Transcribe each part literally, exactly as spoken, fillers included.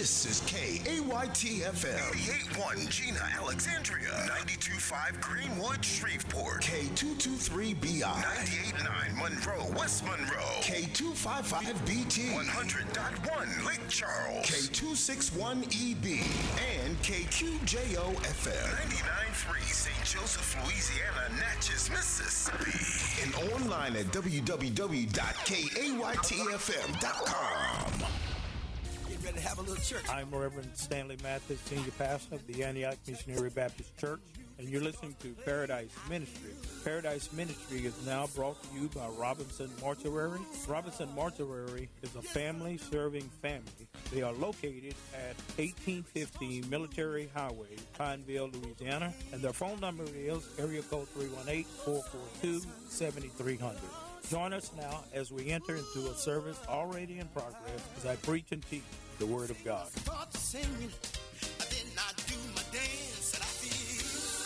This is K A Y T F M. eighty-eight point one Gina, Alexandria. ninety-two point five Greenwood, Shreveport. K two twenty-three B I. ninety-eight point nine Monroe, West Monroe. K two fifty-five B T. one hundred point one Lake Charles. K two sixty-one E B. And K Q J O F M. ninety-nine point three Saint Joseph, Louisiana, Natchez, Mississippi. And online at w w w dot k a y t f m dot com. Get ready to have a little church. I'm Reverend Stanley Mathis, Senior Pastor of the Antioch Missionary Baptist Church, and you're listening to Paradise Ministry. Paradise Ministry is now brought to you by Robinson Mortuary. Robinson Mortuary is a family-serving family. They are located at eighteen fifty Military Highway, Pineville, Louisiana, and their phone number is area code three one eight, four four two, seven three zero zero. Join us now as we enter into a service already in progress as I preach and teach the Word of God. Start singing, I did not do my dance, and I feel,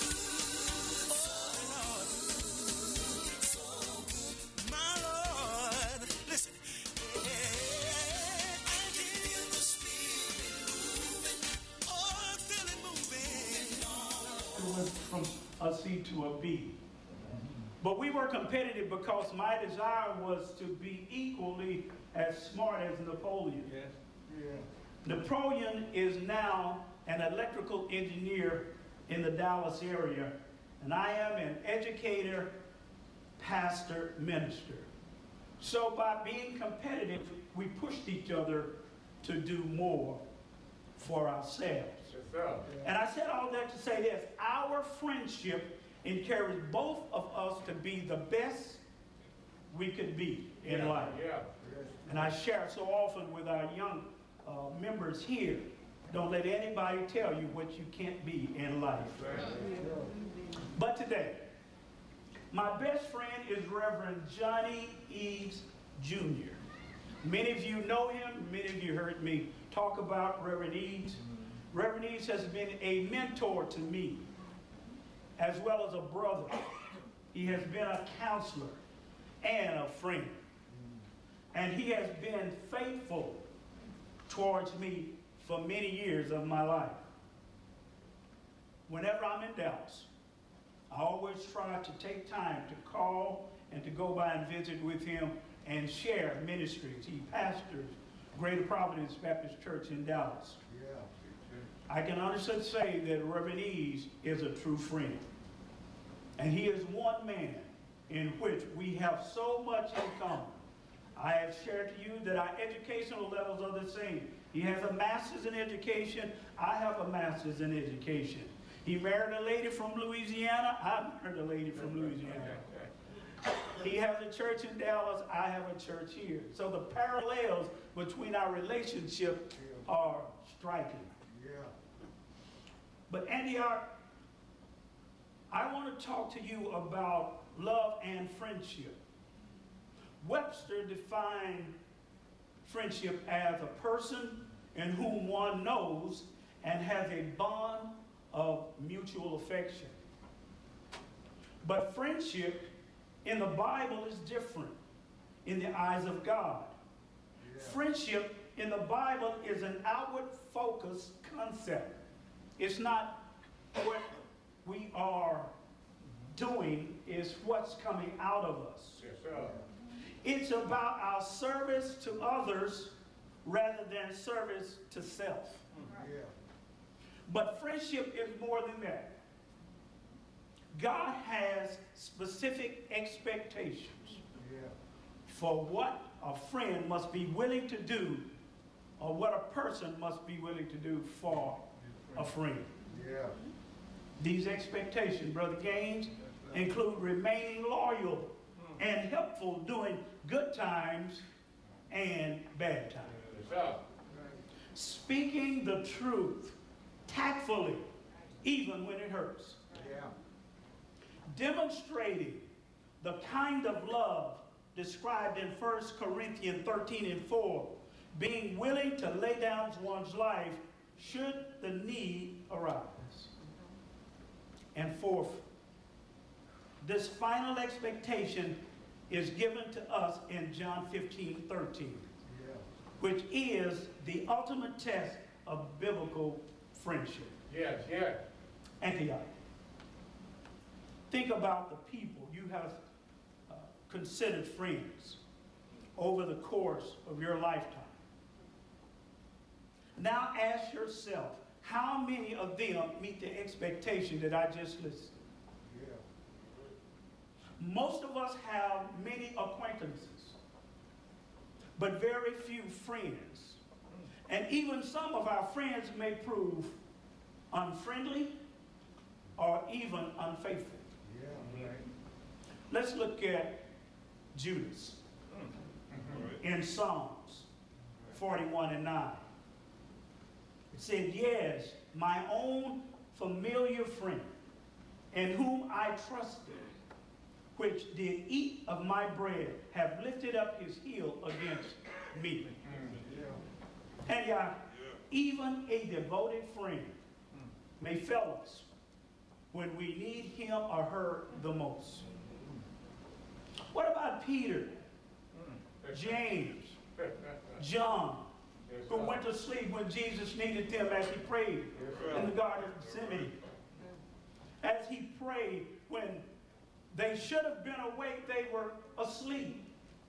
oh Lord, my Lord, listen, yeah, I feel the Spirit moving, oh, I feel it moving. It went from a C to a B. But we were competitive because my desire was to be equally as smart as Napoleon. Yes. Yeah. Napoleon is now an electrical engineer in the Dallas area, and I am an educator, pastor, minister. So by being competitive, we pushed each other to do more for ourselves. Yes, sir. And I said all that to say this: our friendship encouraged both of us to be the best we could be in Yeah, life. Yeah. And I share so often with our young uh, members here, don't let anybody tell you what you can't be in life. But today, my best friend is Reverend Johnny Eves Junior Many of you know him. Many of you heard me talk about Reverend Eves. Reverend Eves has been a mentor to me, as well as a brother. He has been a counselor and a friend. And he has been faithful towards me for many years of my life. Whenever I'm in Dallas, I always try to take time to call and to go by and visit with him and share ministries. He pastors Greater Providence Baptist Church in Dallas. I can honestly say that Reverend Eves is a true friend. And he is one man in which we have so much in common. I have shared to you that our educational levels are the same. He has a master's in education. I have a master's in education. He married a lady from Louisiana. I married a lady from Louisiana. He has a church in Dallas. I have a church here. So the parallels between our relationship are striking. But Antioch, I want to talk to you about love and friendship. Webster defined friendship as a person in whom one knows and has a bond of mutual affection. But friendship in the Bible is different in the eyes of God. Yeah. Friendship in the Bible is an outward focused concept. It's not what we are doing, is what's coming out of us. Yes, sir. It's about our service to others rather than service to self. Yeah. But friendship is more than that. God has specific expectations Yeah. for what a friend must be willing to do, or what a person must be willing to do for a friend. Yeah. These expectations, Brother Gaines, include remaining loyal and helpful during good times and bad times. Yes, sir. Speaking the truth tactfully, even when it hurts. Yeah. Demonstrating the kind of love described in First Corinthians thirteen and four, being willing to lay down one's life should the need arise. And fourth, this final expectation is given to us in John fifteen thirteen, yeah. which is the ultimate test of biblical friendship. Yes, yes. Antioch. Think about the people you have uh, considered friends over the course of your lifetime. Now ask yourself, how many of them meet the expectation that I just listed? Yeah. Most of us have many acquaintances, but very few friends. And even some of our friends may prove unfriendly or even unfaithful. Yeah, right. Let's look at Judas in Psalms forty-one and nine. It said, yes, my own familiar friend, in whom I trusted, which did eat of my bread, have lifted up his heel against me. Yeah. And uh, even a devoted friend may fail us when we need him or her the most. What about Peter, James, John, who went to sleep when Jesus needed them as he prayed in the Garden of Gethsemane? As he prayed when they should have been awake, they were asleep.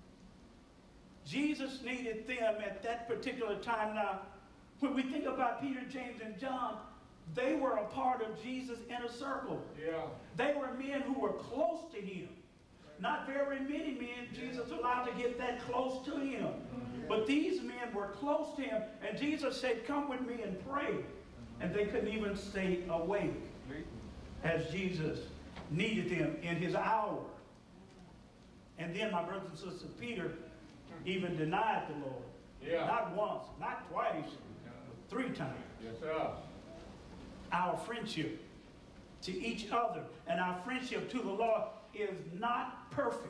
Jesus needed them at that particular time. Now, when we think about Peter, James, and John, they were a part of Jesus' inner circle. Yeah. They were men who were close to him. Not very many men Jesus allowed to get that close to him. But these men were close to him, and Jesus said, come with me and pray. And they couldn't even stay awake as Jesus needed them in his hour. And then, my brothers and sisters, Peter even denied the Lord. Yeah. Not once, not twice, but three times. Yes, sir. Our friendship to each other and our friendship to the Lord is not perfect.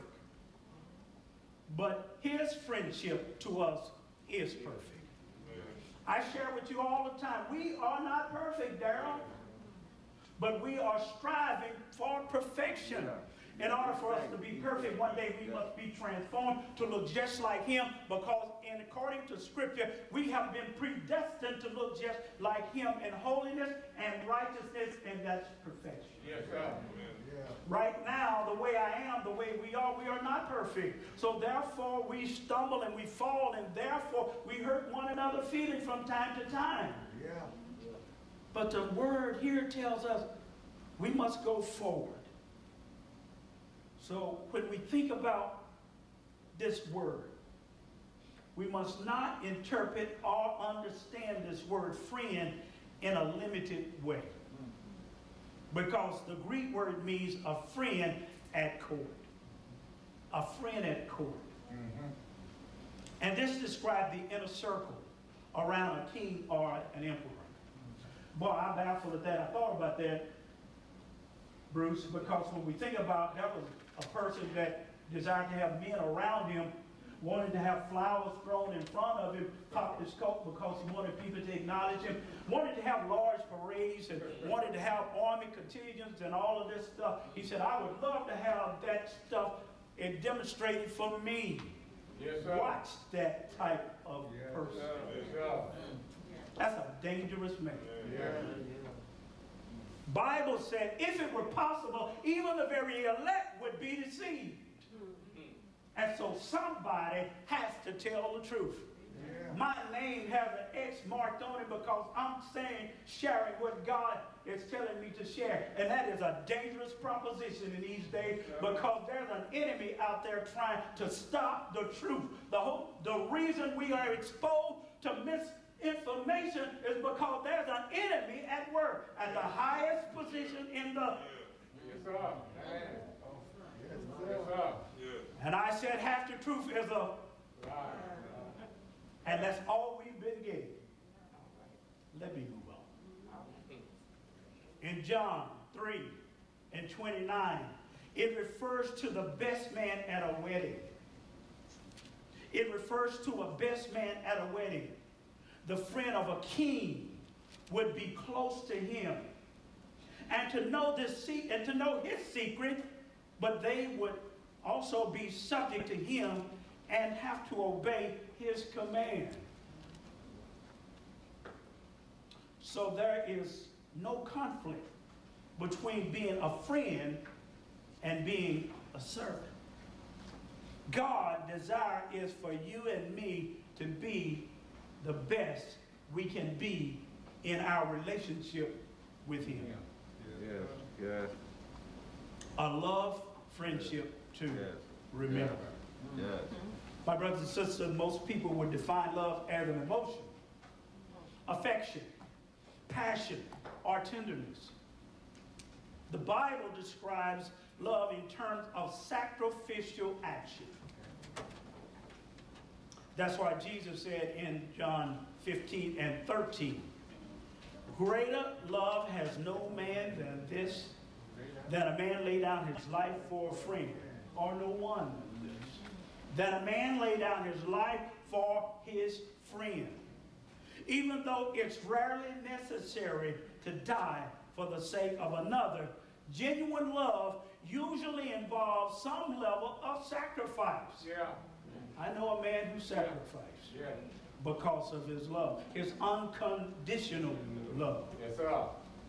But his friendship to us is perfect. I share with you all the time, we are not perfect, Darrell, but we are striving for perfection. In order for us to be perfect, one day we must be transformed to look just like him, because in according to Scripture, we have been predestined to look just like him in holiness and righteousness, and that's perfection. Yes, sir. Right now, the way I am, the way we are, we are not perfect. So therefore, we stumble and we fall, and therefore, we hurt one another feelings from time to time. Yeah. But the word here tells us we must go forward. So when we think about this word, we must not interpret or understand this word friend in a limited way. Because the Greek word means a friend at court. A friend at court. Mm-hmm. And this described the inner circle around a king or an emperor. Boy, I'm baffled at that. I thought about that, Bruce, because when we think about that was a person that desired to have men around him, wanted to have flowers thrown in front of him, popped his coat because he wanted people to acknowledge him, wanted to have large parades and wanted to have army contingents and all of this stuff. He said, I would love to have that stuff and demonstrated for me. Yes, sir. Watch that type of Yes, person. sir. Yes, sir. That's a dangerous man. Yeah. Bible said, if it were possible, even the very elect would be deceived. And so somebody has to tell the truth. Yeah. My name has an X marked on it because I'm saying, sharing what God is telling me to share. And that is a dangerous proposition in these days, because there's an enemy out there trying to stop the truth. The whole, the reason we are exposed to misinformation is because there's an enemy at work at the highest position in the... Yes, sir. Man. Yes, sir. And I said half the truth is a... Right. And that's all we've been getting. Let me move on. In John three and twenty-nine, it refers to the best man at a wedding. It refers to a best man at a wedding. The friend of a king would be close to him. And to know this se- and to know his secret, but they would also be subject to him and have to obey his command. So there is no conflict between being a friend and being a servant. God's desire is for you and me to be the best we can be in our relationship with him. Yes, yes, A love friendship to yes. remember. Yes. My brothers and sisters, most people would define love as an emotion, affection, passion, or tenderness. The Bible describes love in terms of sacrificial action. That's why Jesus said in John fifteen and thirteen, greater love has no man than this, that a man lay down his life for a friend, or no one than this, that a man lay down his life for his friend. Even though it's rarely necessary to die for the sake of another, genuine love usually involves some level of sacrifice. Yeah. I know a man who sacrificed Yeah. because of his love, his unconditional love. Yes, sir.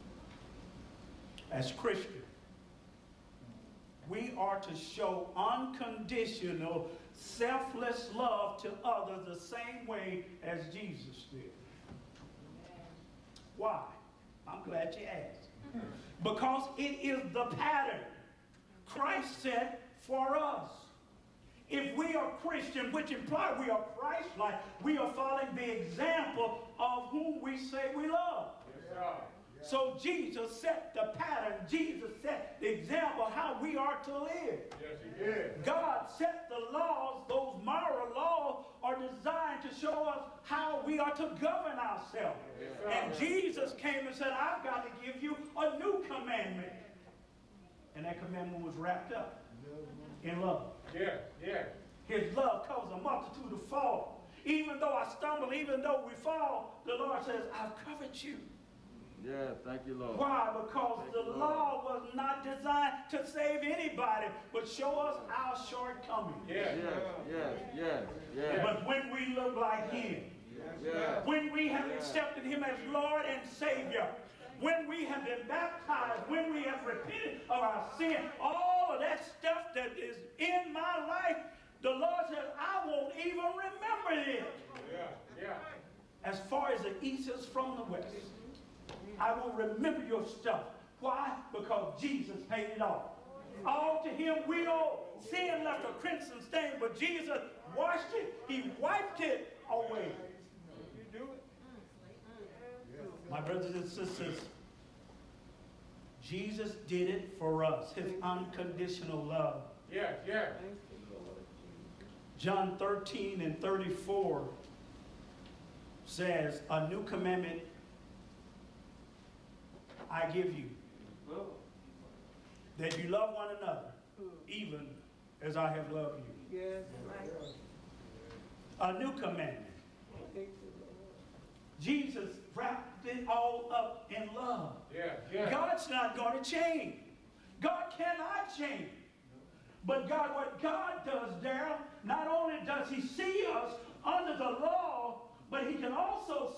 As Christians, we are to show unconditional, selfless love to others the same way as Jesus did. Why? I'm glad you asked. Because it is the pattern Christ set for us. If we are Christian, which implies we are Christ-like, we are following the example of whom we say we love. Yes, sir. So Jesus set the pattern. Jesus set the example how we are to live. Yes, he did. God set the laws. Those moral laws are designed to show us how we are to govern ourselves. Yes, sir. And Jesus came and said, I've got to give you a new commandment. And that commandment was wrapped up in love. Yeah, yeah. His love covers a multitude of faults. Even though I stumble, even though we fall, the Lord says, I've covered you. Yeah, thank you, Lord. Why? Because the law was not designed to save anybody, but show us our shortcomings. Yeah. Yes, yes, yes, yes. But when we look like him, Yes. when we have accepted him as Lord and Savior, when we have been baptized, when we have repented of our sin, all of that stuff that is in my life, the Lord says, I won't even remember it. Yeah, yeah. As far as the east is from the west, I will remember your stuff. Why? Because Jesus paid it all. All to him we owe. Sin left a crimson stain, but Jesus washed it. He wiped it away. My brothers and sisters, Jesus did it for us, his unconditional love. Yeah, yeah. John thirteen and thirty-four says, a new commandment I give you, that you love one another, even as I have loved you. Yes, A new commandment. Jesus wrapped it all up in love. Yeah, yeah. God's not going to change. God cannot change. But God, what God does, Daryl, not only does he see us under the law, but he can also